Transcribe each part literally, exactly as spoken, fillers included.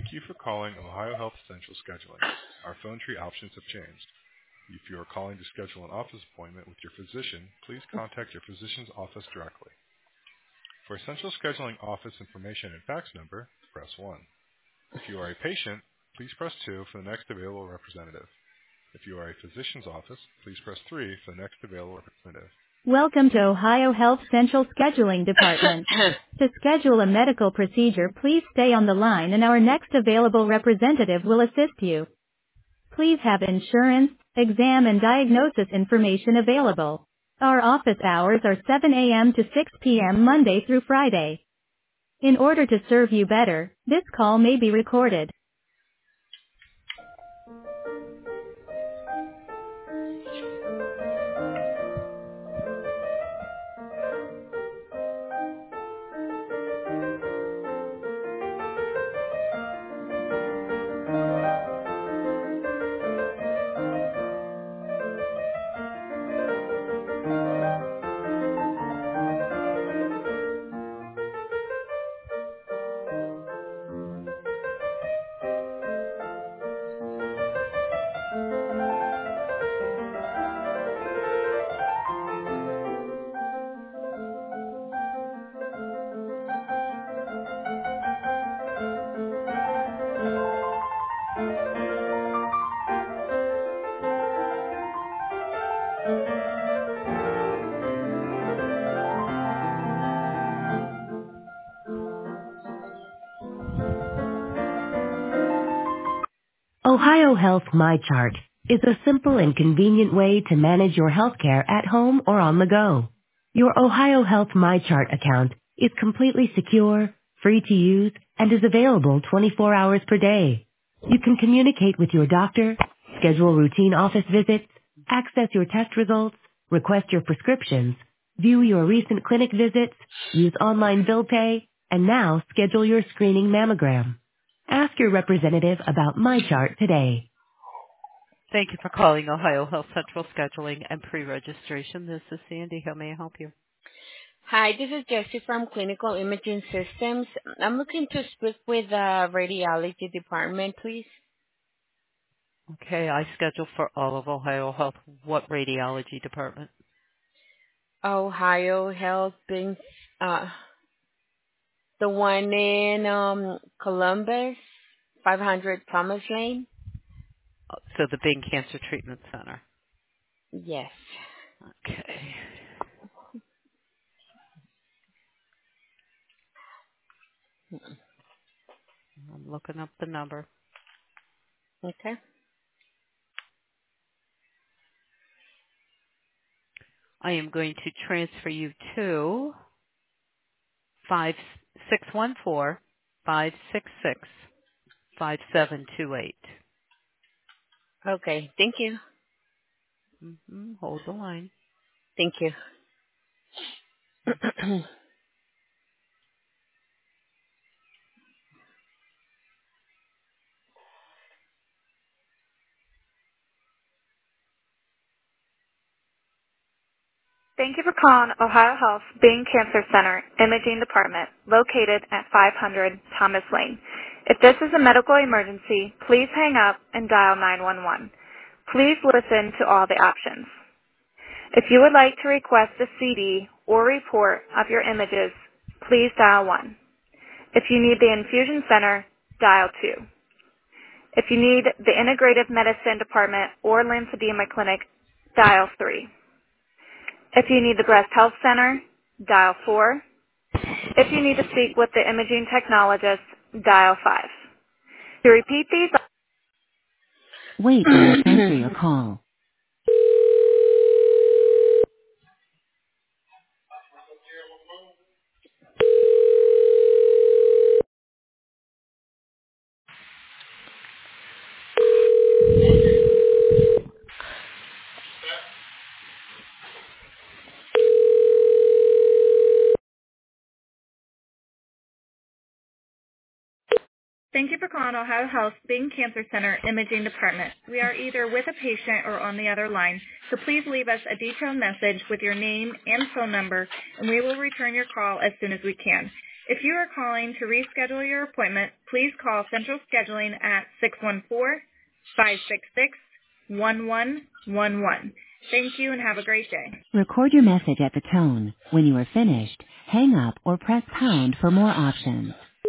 Thank you for calling Ohio Health Central Scheduling. Our phone tree options have changed. If you are calling to schedule an office appointment with your physician, please contact your physician's office directly. For Central Scheduling office information and fax number, press one. If you are a patient, please press two for the next available representative. If you are a physician's office, please press three for the next available representative. Welcome to Ohio Health Central Scheduling Department. To schedule a medical procedure, please stay on the line and our next available representative will assist you. Please have insurance, exam and diagnosis information available. Our office hours are seven a.m. to six p.m. Monday through Friday. In order to serve you better, this call may be recorded. Ohio Health MyChart is a simple and convenient way to manage your healthcare at home or on the go. Your Ohio Health MyChart account is completely secure, free to use, and is available twenty-four hours per day. You can communicate with your doctor, schedule routine office visits, access your test results, request your prescriptions, view your recent clinic visits, use online bill pay, and now schedule your screening mammogram. Ask your representative about MyChart today. Thank you for calling Ohio Health Central Scheduling and Pre-Registration. This is Sandy. How may I help you? Hi, this is Jessie from Clinical Imaging Systems. I'm looking to speak with the radiology department, please. Okay, I schedule for all of Ohio Health. What radiology department? Ohio Health, being, uh, the one in um, Columbus, five hundred Thomas Lane. So the Bing Cancer Treatment Center. Yes. Okay. I'm looking up the number. Okay. I am going to transfer you to five six one four five six six five seven two eight. Okay. Thank you. Mm-hmm. Hold the line. Thank you. Thank you for calling Ohio Health Bing Cancer Center Imaging Department, located at five hundred Thomas Lane. If this is a medical emergency, please hang up and dial nine one one. Please listen to all the options. If you would like to request a C D or report of your images, please dial one. If you need the infusion center, dial two. If you need the integrative medicine department or lymphedema clinic, dial three. If you need the breast health center, dial four. If you need to speak with the imaging technologist, dial five. To repeat these... Wait while I transfer your call. Thank you for calling Ohio Health Bing Cancer Center Imaging Department. We are either with a patient or on the other line, so please leave us a detailed message with your name and phone number, and we will return your call as soon as we can. If you are calling to reschedule your appointment, please call Central Scheduling at six one four, five six six, one one one one. Thank you and have a great day. Record your message at the tone. When you are finished, hang up or press pound for more options.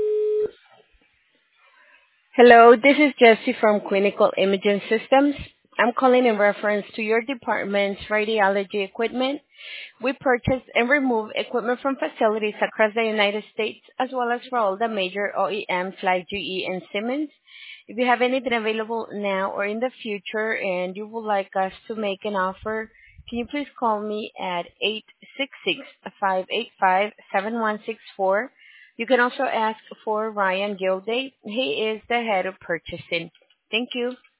Hello, this is Jessie from Clinical Imaging Systems. I'm calling in reference to your department's radiology equipment. We purchase and remove equipment from facilities across the United States, as well as for all the major O E Ms like G E and Siemens. If you have anything available now or in the future and you would like us to make an offer, can you please call me at eight six six, five eight five, seven one six four. You can also ask for Ryan Gilday. He is the head of purchasing. Thank you.